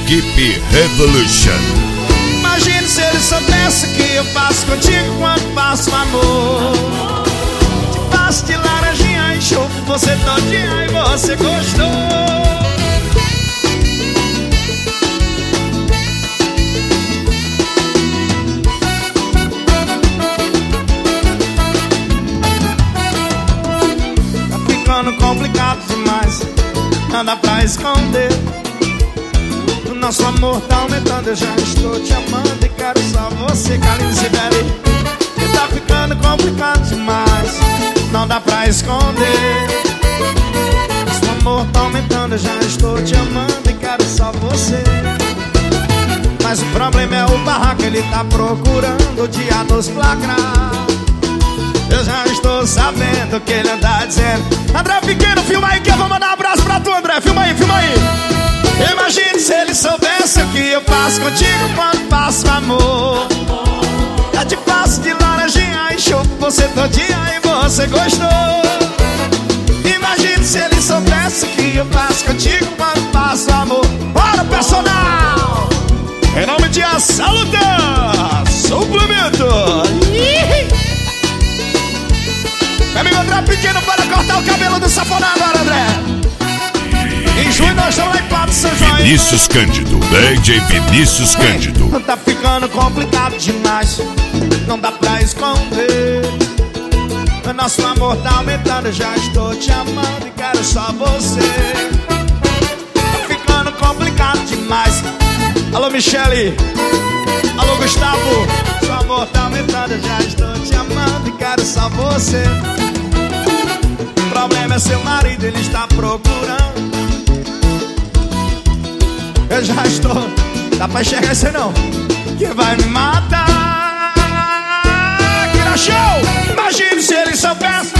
Equipe Revolution. Imagine se ele soubesse que eu faço contigo quando faço amor. Te faço de laranjinha e chupo você todinha e você gostou. Complicado demais, não dá pra esconder. O nosso amor tá aumentando, eu já estou te amando e quero só você, Carlinhos Sibeli. E tá ficando complicado demais, não dá pra esconder. Nosso amor tá aumentando, eu já estou te amando e quero só você. Mas o problema é o barraco, ele tá procurando o dia nos flagrar. Eu já estou sabendo que ele anda dizendo. André Pequeno, filma aí que eu vou mandar um abraço pra tu, André. Filma aí, filma aí. Imagine se ele soubesse o que eu faço contigo quando faço amor. Eu te faço de laranjinha e chupo você todinha e você gostou. Imagine se ele soubesse o que eu faço contigo quando faço amor. Bora, personal! Em nome de A Saluda Suplemento. Meu amigo André Pequeno para cortar o cabelo do safona agora, André. Em junho nós estamos lá em Pato São João. Vinícius Cândido, DJ Vinícius Cândido. Tá ficando complicado demais, não dá pra esconder. O nosso amor tá aumentando, eu já estou te amando e quero só você. Tá ficando complicado demais. Alô, Michele. Alô, Gustavo. Seu amor tá aumentando, eu já estou te amando e quero só você. O problema é seu marido, ele está procurando. Eu já estou, dá pra enxergar isso não, que vai me matar. Que na show, imagine se ele soubesse.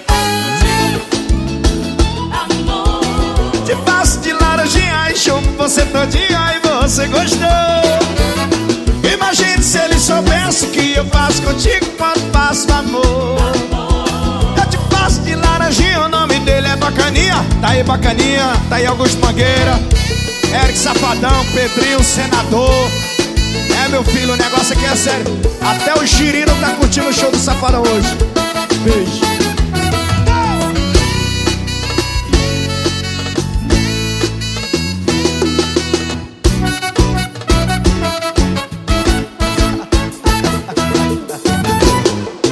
Te faço de laranjinha e chupo você todinha e você gostou. Imagine se ele soubesse o que eu faço contigo quando faço amor. Eu te faço de laranjinha, o nome dele é Bacaninha. Tá aí Bacaninha, tá aí Augusto Mangueira, Eric Safadão, Pedrinho, Senador. É, meu filho, o negócio aqui é sério. Até o Girino tá curtindo o show do Safadão hoje. Beijo.